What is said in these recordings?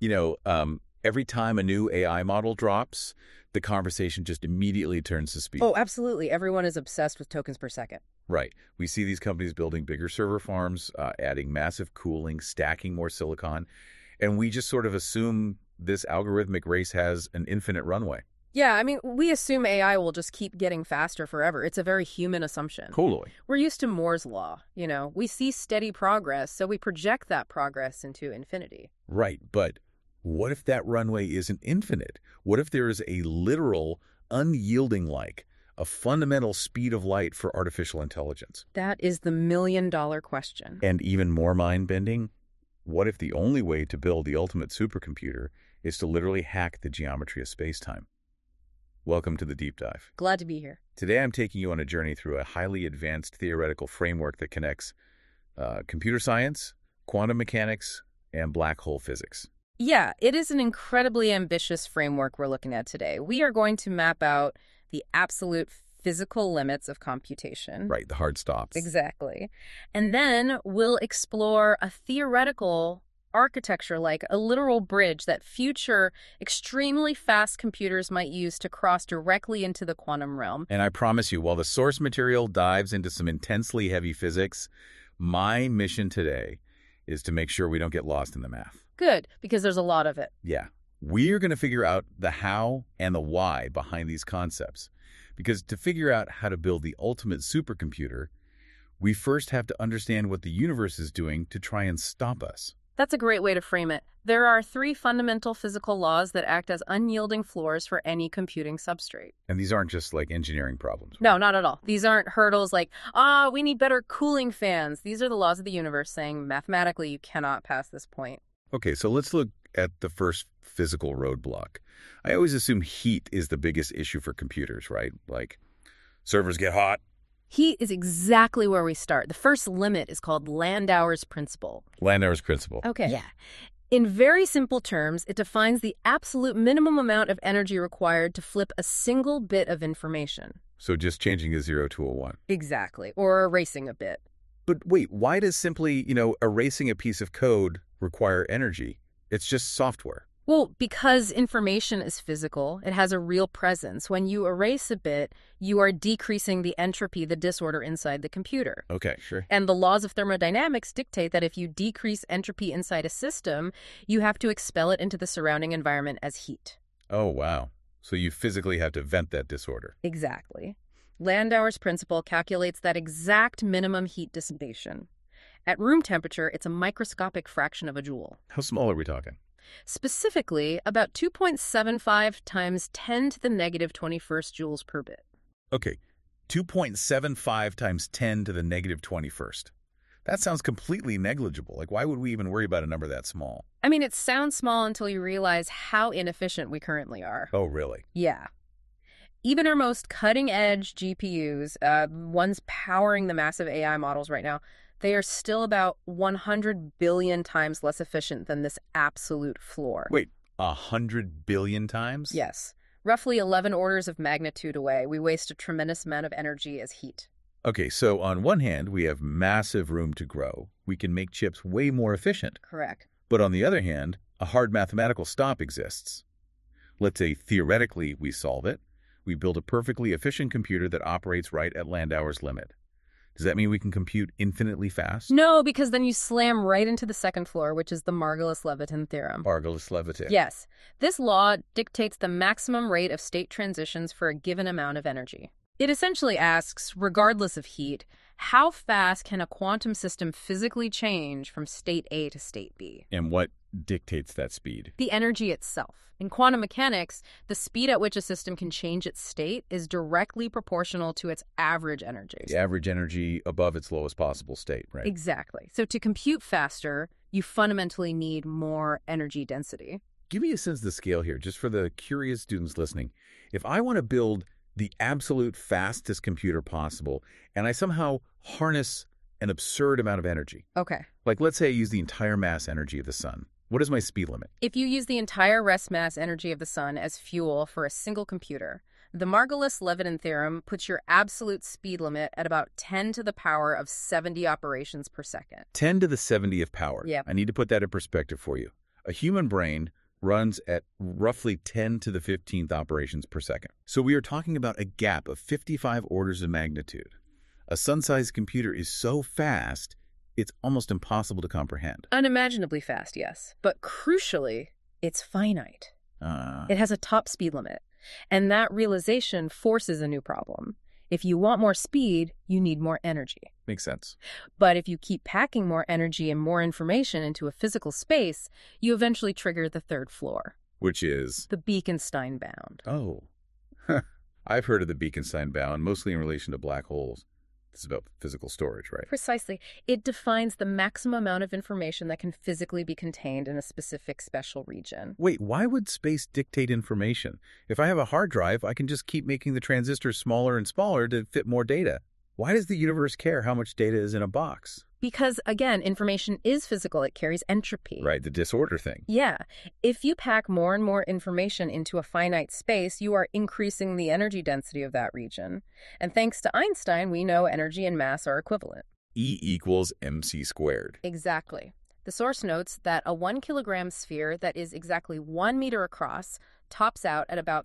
You know, every time a new AI model drops, the conversation just immediately turns to speed. Oh, absolutely. Everyone is obsessed with tokens per second. Right. We see these companies building bigger server farms, adding massive cooling, stacking more silicon, and we just sort of assume this algorithmic race has an infinite runway. Yeah, I mean, we assume AI will just keep getting faster forever. It's a very human assumption. Totally. We're used to Moore's law, you know. We see steady progress, so we project that progress into infinity. Right, but what if that runway isn't infinite? What if there is a literal, unyielding a fundamental speed of light for artificial intelligence? That is the million-dollar question. And even more mind-bending, what if the only way to build the ultimate supercomputer is to literally hack the geometry of space-time? Welcome to the Deep Dive. Glad to be here. Today I'm taking you on a journey through a highly advanced theoretical framework that connects computer science, quantum mechanics, and black hole physics. Yeah, it is an incredibly ambitious framework we're looking at today. We are going to map out the absolute physical limits of computation. Right, the hard stops. Exactly. And then we'll explore a theoretical architecture, like a literal bridge that future extremely fast computers might use to cross directly into the quantum realm. And I promise you, while the source material dives into some intensely heavy physics, my mission today is to make sure we don't get lost in the math. Good, because there's a lot of it. Yeah. We're going to figure out the how and the why behind these concepts. Because to figure out how to build the ultimate supercomputer, we first have to understand what the universe is doing to try and stop us. That's a great way to frame it. There are 3 fundamental physical laws that act as unyielding floors for any computing substrate. And these aren't just engineering problems. No, not at all. These aren't hurdles like, we need better cooling fans. These are the laws of the universe saying mathematically you cannot pass this point. Okay, so let's look at the first physical roadblock. I always assume heat is the biggest issue for computers, right? Like, servers get hot. Heat is exactly where we start. The first limit is called Landauer's principle. Landauer's principle. Okay. Yeah. In very simple terms, it defines the absolute minimum amount of energy required to flip a single bit of information. So just changing a 0 to a 1. Exactly. Or erasing a bit. But wait, why does simply, erasing a piece of code require energy? It's just software. Well, because information is physical, it has a real presence. When you erase a bit, you are decreasing the entropy, the disorder inside the computer. Okay, sure. And the laws of thermodynamics dictate that if you decrease entropy inside a system, you have to expel it into the surrounding environment as heat. Oh, wow. So you physically have to vent that disorder. Exactly. Landauer's principle calculates that exact minimum heat dissipation. At room temperature, it's a microscopic fraction of a joule. How small are we talking? Specifically, about 2.75 times 10 to the negative 21st joules per bit. Okay, 2.75 times 10 to the negative 21st. That sounds completely negligible. Why would we even worry about a number that small? I mean, it sounds small until you realize how inefficient we currently are. Oh, really? Yeah. Even our most cutting-edge GPUs, ones powering the massive AI models right now, they are still about 100 billion times less efficient than this absolute floor. Wait, 100 billion times? Yes. Roughly 11 orders of magnitude away. We waste a tremendous amount of energy as heat. Okay, so on one hand, we have massive room to grow. We can make chips way more efficient. Correct. But on the other hand, a hard mathematical stop exists. Let's say theoretically we solve it. We build a perfectly efficient computer that operates right at Landauer's limit. Does that mean we can compute infinitely fast? No, because then you slam right into the second floor, which is the Margulis-Levitin theorem. Margulis-Levitin. Yes. This law dictates the maximum rate of state transitions for a given amount of energy. It essentially asks, regardless of heat, how fast can a quantum system physically change from state A to state B? And what dictates that speed? The energy itself. In quantum mechanics, the speed at which a system can change its state is directly proportional to its average energy. The average energy above its lowest possible state, right? Exactly. So to compute faster, you fundamentally need more energy density. Give me a sense of the scale here, just for the curious students listening. If I want to build the absolute fastest computer possible, and I somehow harness an absurd amount of energy. Okay. Let's say I use the entire mass energy of the sun. What is my speed limit? If you use the entire rest mass energy of the sun as fuel for a single computer, the Margulis-Levitin theorem puts your absolute speed limit at about 10 to the power of 70 operations per second. 10 to the 70th power. Yep. I need to put that in perspective for you. A human brain runs at roughly 10 to the 15th operations per second. So we are talking about a gap of 55 orders of magnitude. A sun-sized computer is so fast, it's almost impossible to comprehend. Unimaginably fast, yes. But crucially, it's finite. It has a top speed limit. And that realization forces a new problem. If you want more speed, you need more energy. Makes sense. But if you keep packing more energy and more information into a physical space, you eventually trigger the third floor. Which is? The Bekenstein bound. Oh. I've heard of the Bekenstein bound, mostly in relation to black holes. This is about physical storage, right? Precisely. It defines the maximum amount of information that can physically be contained in a specific special region. Wait, why would space dictate information? If I have a hard drive, I can just keep making the transistors smaller and smaller to fit more data. Why does the universe care how much data is in a box? Because, again, information is physical. It carries entropy. Right, the disorder thing. Yeah. If you pack more and more information into a finite space, you are increasing the energy density of that region. And thanks to Einstein, we know energy and mass are equivalent. E equals mc squared. Exactly. The source notes that a 1 kilogram sphere that is exactly 1 meter across tops out at about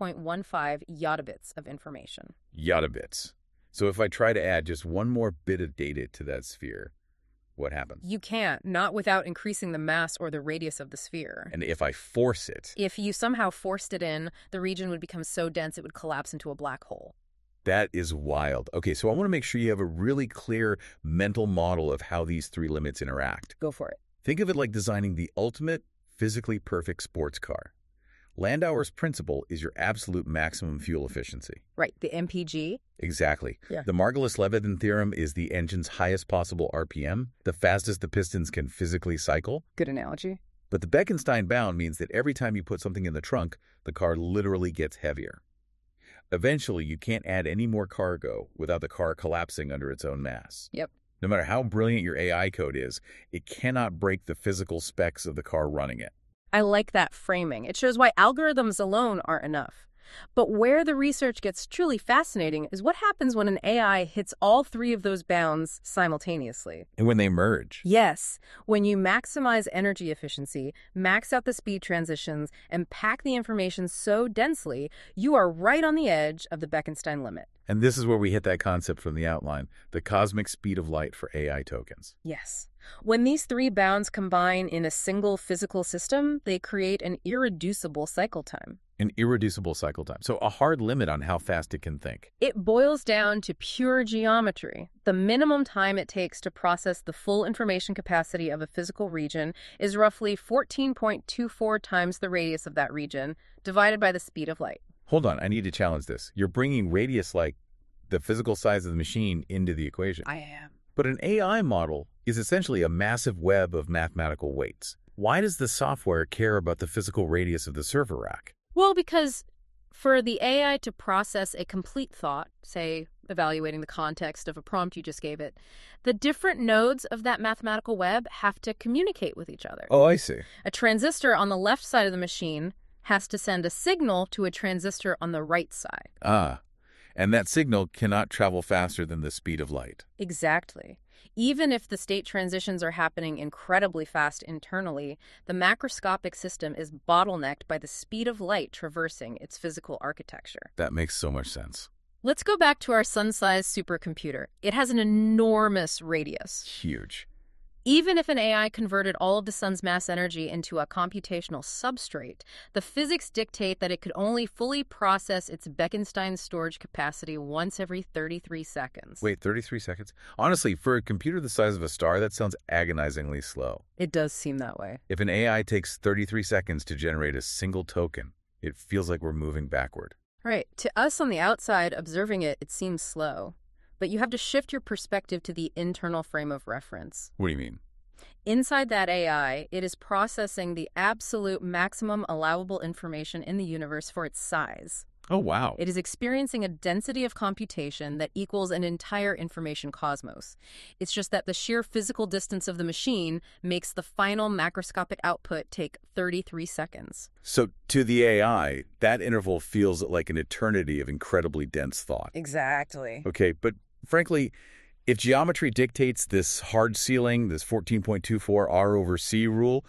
3.15 yottobits of information. Yottobits. So if I try to add just one more bit of data to that sphere, what happens? You can't, not without increasing the mass or the radius of the sphere. And if I force it? If you somehow forced it in, the region would become so dense it would collapse into a black hole. That is wild. Okay, so I want to make sure you have a really clear mental model of how these three limits interact. Go for it. Think of it like designing the ultimate, physically perfect sports car. Landauer's principle is your absolute maximum fuel efficiency. Right, the MPG. Exactly. Yeah. The Margulis-Levitin theorem is the engine's highest possible RPM, the fastest the pistons can physically cycle. Good analogy. But the Bekenstein bound means that every time you put something in the trunk, the car literally gets heavier. Eventually, you can't add any more cargo without the car collapsing under its own mass. Yep. No matter how brilliant your AI code is, it cannot break the physical specs of the car running it. I like that framing. It shows why algorithms alone aren't enough. But where the research gets truly fascinating is what happens when an AI hits all three of those bounds simultaneously. And when they merge. Yes, when you maximize energy efficiency, max out the speed transitions, and pack the information so densely, you are right on the edge of the Bekenstein limit. And this is where we hit that concept from the outline, the cosmic speed of light for AI tokens. Yes. When these three bounds combine in a single physical system, they create an irreducible cycle time. An irreducible cycle time. So a hard limit on how fast it can think. It boils down to pure geometry. The minimum time it takes to process the full information capacity of a physical region is roughly 14.24 times the radius of that region, divided by the speed of light. Hold on, I need to challenge this. You're bringing radius, like the physical size of the machine, into the equation. I am. But an AI model is essentially a massive web of mathematical weights. Why does the software care about the physical radius of the server rack? Well, because for the AI to process a complete thought, say evaluating the context of a prompt you just gave it, the different nodes of that mathematical web have to communicate with each other. Oh, I see. A transistor on the left side of the machine has to send a signal to a transistor on the right side. Ah, and that signal cannot travel faster than the speed of light. Exactly. Even if the state transitions are happening incredibly fast internally, the macroscopic system is bottlenecked by the speed of light traversing its physical architecture. That makes so much sense. Let's go back to our sun-sized supercomputer. It has an enormous radius. Huge. Even if an AI converted all of the sun's mass energy into a computational substrate, the physics dictate that it could only fully process its Bekenstein storage capacity once every 33 seconds. Wait, 33 seconds? Honestly, for a computer the size of a star, that sounds agonizingly slow. It does seem that way. If an AI takes 33 seconds to generate a single token, it feels like we're moving backward. Right. To us on the outside, observing it, it seems slow. But you have to shift your perspective to the internal frame of reference. What do you mean? Inside that AI, it is processing the absolute maximum allowable information in the universe for its size. Oh, wow. It is experiencing a density of computation that equals an entire information cosmos. It's just that the sheer physical distance of the machine makes the final macroscopic output take 33 seconds. So to the AI, that interval feels like an eternity of incredibly dense thought. Exactly. Okay, but frankly, if geometry dictates this hard ceiling, this 14.24 R over C rule,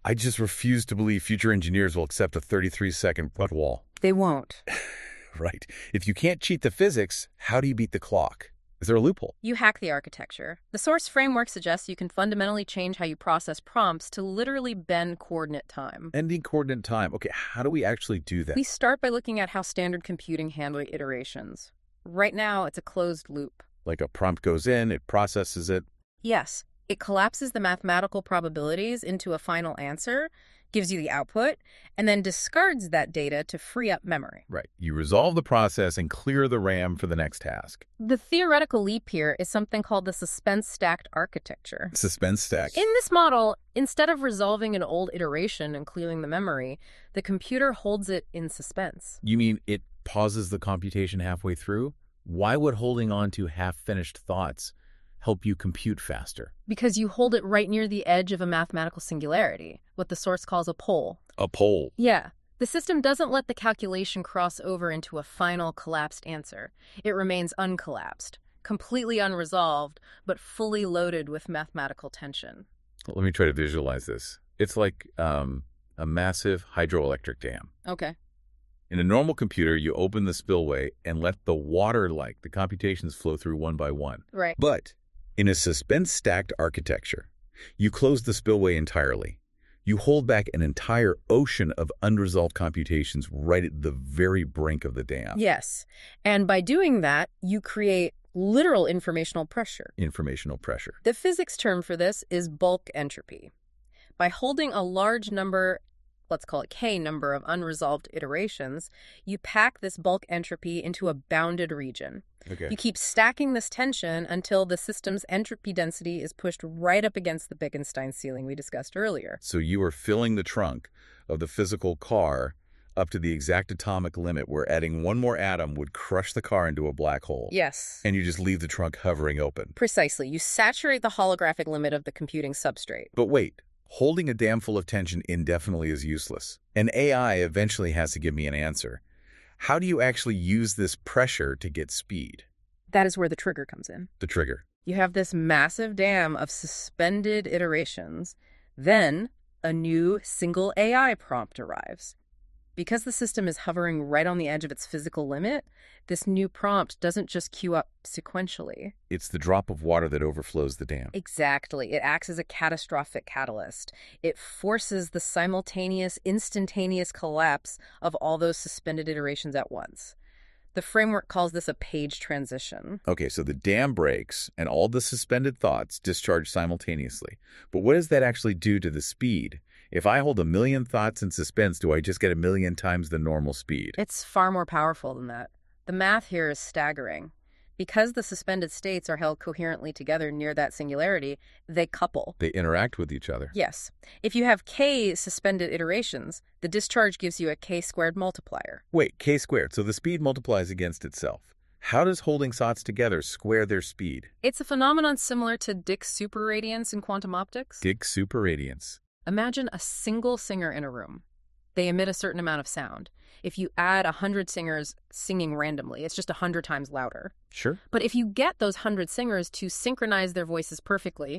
I just refuse to believe future engineers will accept a 33-second butt wall. They won't. Right. If you can't cheat the physics, how do you beat the clock? Is there a loophole? You hack the architecture. The source framework suggests you can fundamentally change how you process prompts to literally bend coordinate time. Ending coordinate time. Okay, how do we actually do that? We start by looking at how standard computing handles iterations. Right now, it's a closed loop. Like a prompt goes in, it processes it. Yes, it collapses the mathematical probabilities into a final answer, gives you the output, and then discards that data to free up memory. Right. You resolve the process and clear the RAM for the next task. The theoretical leap here is something called the suspense-stacked architecture. Suspense stack. In this model, instead of resolving an old iteration and clearing the memory, the computer holds it in suspense. You mean it pauses the computation halfway through? Why would holding on to half-finished thoughts help you compute faster? Because you hold it right near the edge of a mathematical singularity, what the source calls a pole. A pole. Yeah. The system doesn't let the calculation cross over into a final collapsed answer. It remains uncollapsed, completely unresolved, but fully loaded with mathematical tension. Let me try to visualize this. It's like a massive hydroelectric dam. Okay. In a normal computer, you open the spillway and let the water, like the computations, flow through one by one. Right. But in a suspense-stacked architecture, you close the spillway entirely. You hold back an entire ocean of unresolved computations right at the very brink of the dam. Yes. And by doing that, you create literal informational pressure. Informational pressure. The physics term for this is bulk entropy. By holding a large number, let's call it K number of unresolved iterations, you pack this bulk entropy into a bounded region. Okay. You keep stacking this tension until the system's entropy density is pushed right up against the Bekenstein ceiling we discussed earlier. So you are filling the trunk of the physical car up to the exact atomic limit where adding one more atom would crush the car into a black hole. Yes. And you just leave the trunk hovering open. Precisely. You saturate the holographic limit of the computing substrate. But wait, holding a dam full of tension indefinitely is useless. An AI eventually has to give me an answer. How do you actually use this pressure to get speed? That is where the trigger comes in. The trigger. You have this massive dam of suspended iterations. Then a new single AI prompt arrives. Because the system is hovering right on the edge of its physical limit, this new prompt doesn't just queue up sequentially. It's the drop of water that overflows the dam. Exactly. It acts as a catastrophic catalyst. It forces the simultaneous, instantaneous collapse of all those suspended iterations at once. The framework calls this a page transition. Okay, so the dam breaks and all the suspended thoughts discharge simultaneously. But what does that actually do to the speed? If I hold 1,000,000 thoughts in suspense, do I just get 1,000,000 times the normal speed? It's far more powerful than that. The math here is staggering. Because the suspended states are held coherently together near that singularity, they couple. They interact with each other. Yes. If you have k suspended iterations, the discharge gives you a k-squared multiplier. Wait, k squared, so the speed multiplies against itself. How does holding thoughts together square their speed? It's a phenomenon similar to Dicks superradiance in quantum optics. Dicks superradiance. Imagine a single singer in a room. They emit a certain amount of sound. If you add 100 singers singing randomly, it's just 100 times louder. Sure. But if you get those 100 singers to synchronize their voices perfectly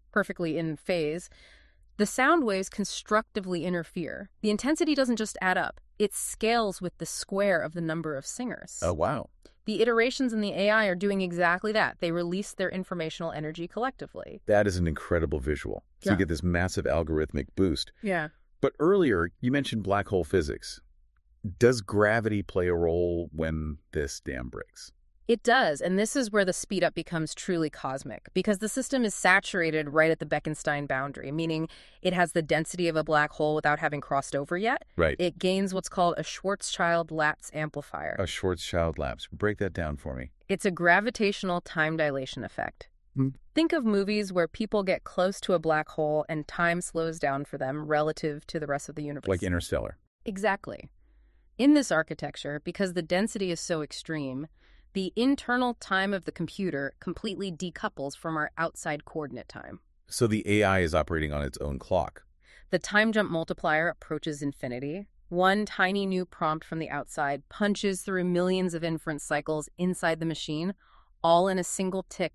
in phase, the sound waves constructively interfere. The intensity doesn't just add up. It scales with the square of the number of singers. Oh, wow. The iterations in the AI are doing exactly that. They release their informational energy collectively. That is an incredible visual. So Yeah. you get this massive algorithmic boost. Yeah. But earlier, you mentioned black hole physics. Does gravity play a role when this dam breaks? It does, and this is where the speed up becomes truly cosmic, because the system is saturated right at the Bekenstein boundary, meaning it has the density of a black hole without having crossed over yet. Right. It gains what's called a Schwarzschild-Latz amplifier. A Schwarzschild lapse. Break that down for me. It's a gravitational time dilation effect. Think of movies where people get close to a black hole and time slows down for them relative to the rest of the universe. Like Interstellar. Exactly. In this architecture, because the density is so extreme, the internal time of the computer completely decouples from our outside coordinate time. So the AI is operating on its own clock. The time jump multiplier approaches infinity. One tiny new prompt from the outside punches through millions of inference cycles inside the machine, all in a single tick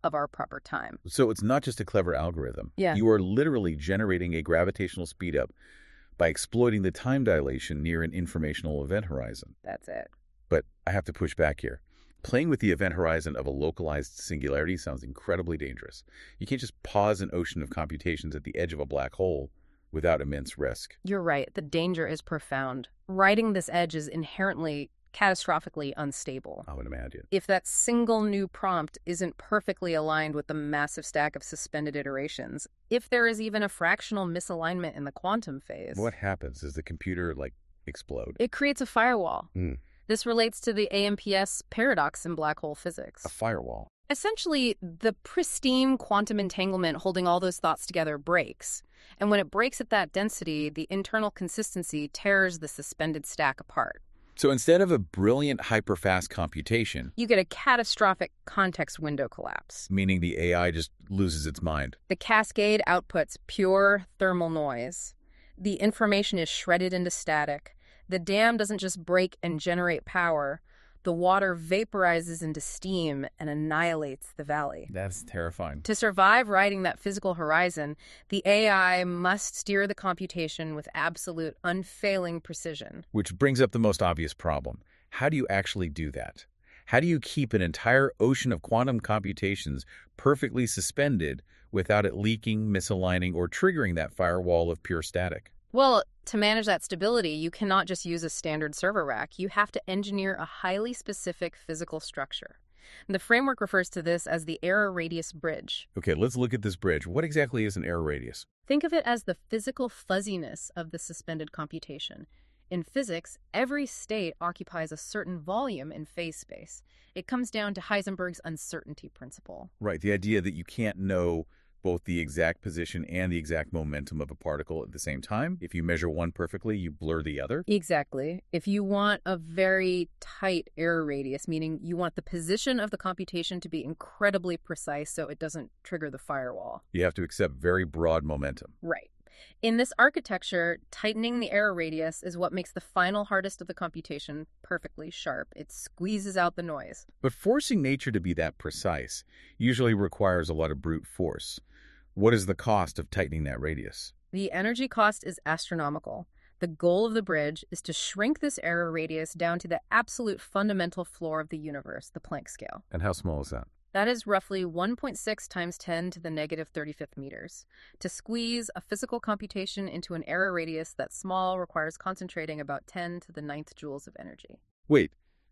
of our proper time. So it's not just a clever algorithm. Yeah. You are literally generating a gravitational speedup by exploiting the time dilation near an informational event horizon. That's it. But I have to push back here. Playing with the event horizon of a localized singularity sounds incredibly dangerous. You can't just pause an ocean of computations at the edge of a black hole without immense risk. You're right. The danger is profound. Riding this edge is inherently catastrophically unstable. I would imagine. If that single new prompt isn't perfectly aligned with the massive stack of suspended iterations, if there is even a fractional misalignment in the quantum phase, What happens? Does the computer, explode? it creates a firewall. Hmm. This relates to the AMPS paradox in black hole physics. A firewall. Essentially, the pristine quantum entanglement holding all those thoughts together breaks. And when it breaks at that density, the internal consistency tears the suspended stack apart. So instead of a brilliant hyperfast computation, You get a catastrophic context window collapse. meaning the AI just loses its mind. The cascade outputs pure thermal noise. The information is shredded into static. The dam doesn't just break and generate power. The water vaporizes into steam and annihilates the valley. That's terrifying. To survive riding that physical horizon, the AI must steer the computation with absolute, unfailing precision. Which brings up the most obvious problem. How do you actually do that? How do you keep an entire ocean of quantum computations perfectly suspended without it leaking, misaligning, or triggering that firewall of pure static? Well, to manage that stability, you cannot just use a standard server rack. You have to engineer a highly specific physical structure. And the framework refers to this as the error radius bridge. Okay, let's look at this bridge. What exactly is an error radius? Think of it as the physical fuzziness of the suspended computation. In physics, every state occupies a certain volume in phase space. It comes down to Heisenberg's uncertainty principle. Right, the idea that you can't know both the exact position and the exact momentum of a particle at the same time. If you measure one perfectly, you blur the other. Exactly. If you want a very tight error radius, meaning you want the position of the computation to be incredibly precise so it doesn't trigger the firewall. You have to accept very broad momentum. Right. In this architecture, tightening the error radius is what makes the final hardest of the computation perfectly sharp. It squeezes out the noise. But forcing nature to be that precise usually requires a lot of brute force. What is the cost of tightening that radius? The energy cost is astronomical. The goal of the bridge is to shrink this error radius down to the absolute fundamental floor of the universe, the Planck scale. And how small is that? That is roughly 1.6 times 10 to the negative 35th meters. To squeeze a physical computation into an error radius that small requires concentrating about 10 to the 9th joules of energy. Wait,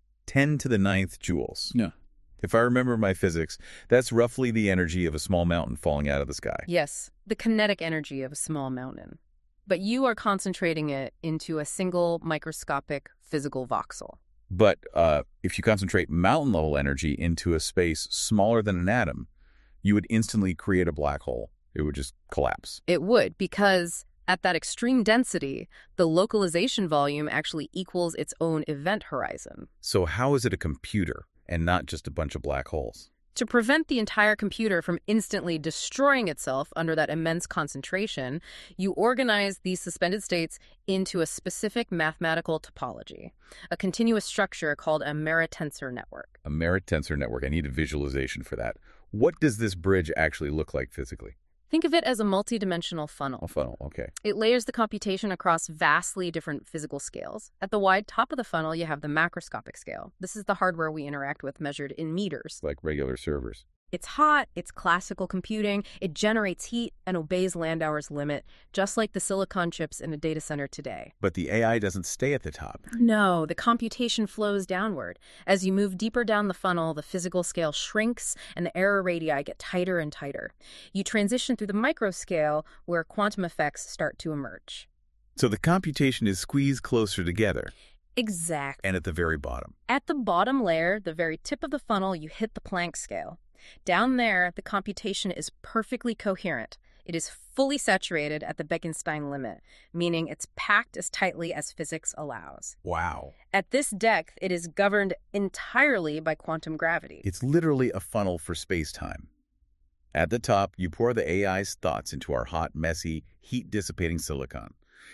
10 to the 9th joules? Yeah. If I remember my physics, that's roughly the energy of a small mountain falling out of the sky. Yes, the kinetic energy of a small mountain. But you are concentrating it into a single microscopic physical voxel. But if you concentrate mountain-level energy into a space smaller than an atom, you would instantly create a black hole. It would just collapse. It would, because at that extreme density, the localization volume actually equals its own event horizon. So how is it a computer and not just a bunch of black holes? To prevent the entire computer from instantly destroying itself under that immense concentration, you organize these suspended states into a specific mathematical topology, a continuous structure called a merit-tensor network. A merit-tensor network. I need a visualization for that. What does this bridge actually look like physically? Think of it as a multidimensional funnel. A funnel, okay. It layers the computation across vastly different physical scales. At the wide top of the funnel, you have the macroscopic scale. This is the hardware we interact with measured in meters. Like regular servers. It's hot, it's classical computing, it generates heat and obeys Landauer's limit, just like the silicon chips in a data center today. But the AI doesn't stay at the top. No, the computation flows downward. As you move deeper down the funnel, the physical scale shrinks and the error radii get tighter and tighter. You transition through the microscale where quantum effects start to emerge. So the computation is squeezed closer together. Exactly. And at the very bottom. At the bottom layer, the very tip of the funnel, you hit the Planck scale. Down there, the computation is perfectly coherent. It is fully saturated at the Bekenstein limit, meaning it's packed as tightly as physics allows. Wow. At this depth, it is governed entirely by quantum gravity. It's literally a funnel for space-time. At the top, you pour the AI's thoughts into our hot, messy, heat-dissipating silicon.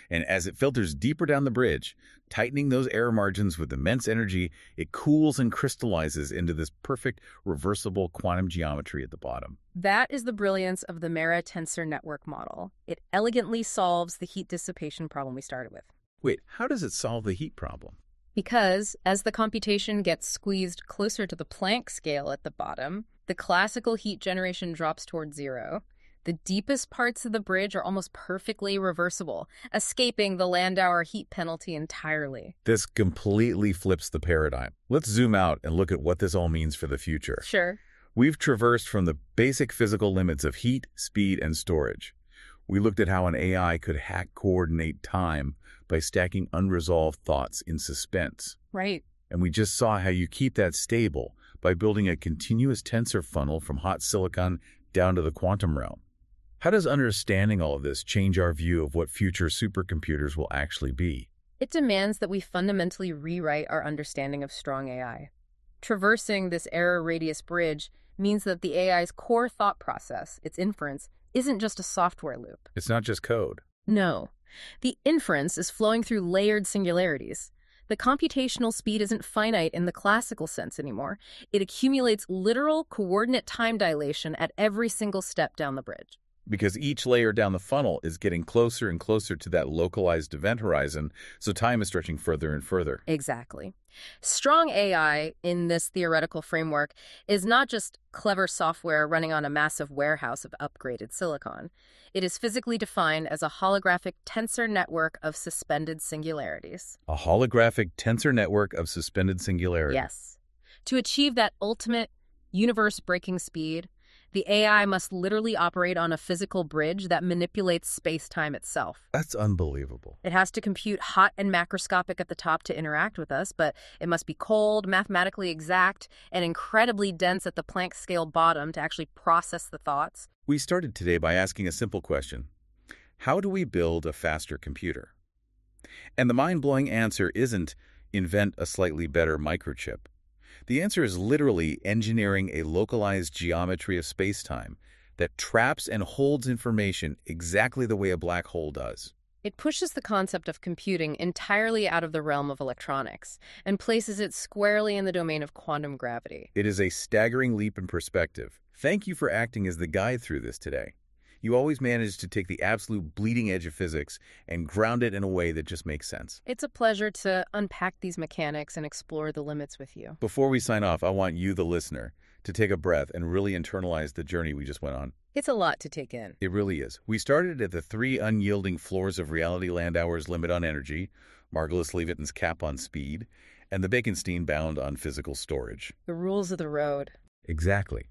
And as it filters deeper down the bridge, tightening those error margins with immense energy, it cools and crystallizes into this perfect reversible quantum geometry at the bottom. That is the brilliance of the Mera tensor network model. It elegantly solves the heat dissipation problem we started with. Wait, how does it solve the heat problem? Because as the computation gets squeezed closer to the Planck scale at the bottom, the classical heat generation drops toward zero. The deepest parts of the bridge are almost perfectly reversible, escaping the Landauer heat penalty entirely. This completely flips the paradigm. Let's zoom out and look at what this all means for the future. Sure. We've traversed from the basic physical limits of heat, speed, and storage. We looked at how an AI could coordinate time by stacking unresolved thoughts in suspense. Right. And we just saw how you keep that stable by building a continuous tensor funnel from hot silicon down to the quantum realm. How does understanding all of this change our view of what future supercomputers will actually be? It demands that we fundamentally rewrite our understanding of strong AI. Traversing this error radius bridge means that the AI's core thought process, its inference, isn't just a software loop. It's not just code. No. The inference is flowing through layered singularities. The computational speed isn't finite in the classical sense anymore. It accumulates literal coordinate time dilation at every single step down the bridge. Because each layer down the funnel is getting closer and closer to that localized event horizon, so time is stretching further and further. Exactly. Strong AI in this theoretical framework is not just clever software running on a massive warehouse of upgraded silicon. It is physically defined as a holographic tensor network of suspended singularities. A holographic tensor network of suspended singularity. Yes. To achieve that ultimate universe-breaking speed, the AI must literally operate on a physical bridge that manipulates space-time itself. That's unbelievable. It has to compute hot and macroscopic at the top to interact with us, but it must be cold, mathematically exact, and incredibly dense at the Planck scale bottom to actually process the thoughts. We started today by asking a simple question. How do we build a faster computer? And the mind-blowing answer isn't invent a slightly better microchip. The answer is literally engineering a localized geometry of space-time that traps and holds information exactly the way a black hole does. It pushes the concept of computing entirely out of the realm of electronics and places it squarely in the domain of quantum gravity. It is a staggering leap in perspective. Thank you for acting as the guide through this today. You always manage to take the absolute bleeding edge of physics and ground it in a way that just makes sense. It's a pleasure to unpack these mechanics and explore the limits with you. Before we sign off, I want you, the listener, to take a breath and really internalize the journey we just went on. It's a lot to take in. It really is. We started at the three unyielding floors of reality Landauer's limit on energy, Margulis Levitin's cap on speed, and the Bekenstein bound on physical storage. The rules of the road. Exactly.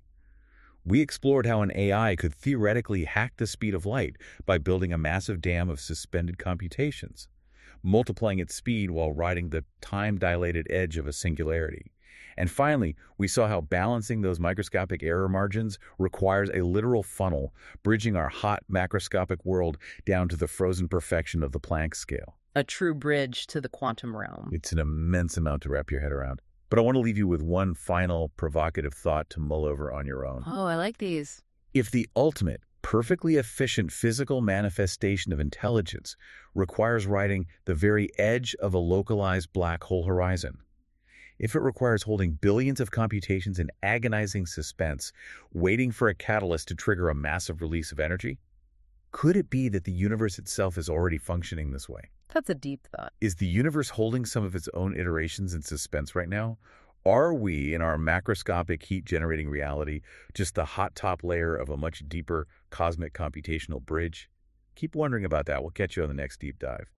We explored how an AI could theoretically hack the speed of light by building a massive dam of suspended computations, multiplying its speed while riding the time-dilated edge of a singularity. And finally, we saw how balancing those microscopic error margins requires a literal funnel, bridging our hot macroscopic world down to the frozen perfection of the Planck scale. A true bridge to the quantum realm. It's an immense amount to wrap your head around. But I want to leave you with one final provocative thought to mull over on your own. Oh, I like these. If the ultimate, perfectly efficient physical manifestation of intelligence requires riding the very edge of a localized black hole horizon, if it requires holding billions of computations in agonizing suspense, waiting for a catalyst to trigger a massive release of energy, could it be that the universe itself is already functioning this way? That's a deep thought. Is the universe holding some of its own iterations in suspense right now? Are we, in our macroscopic heat-generating reality, just the hot top layer of a much deeper cosmic computational bridge? Keep wondering about that. We'll catch you on the next deep dive.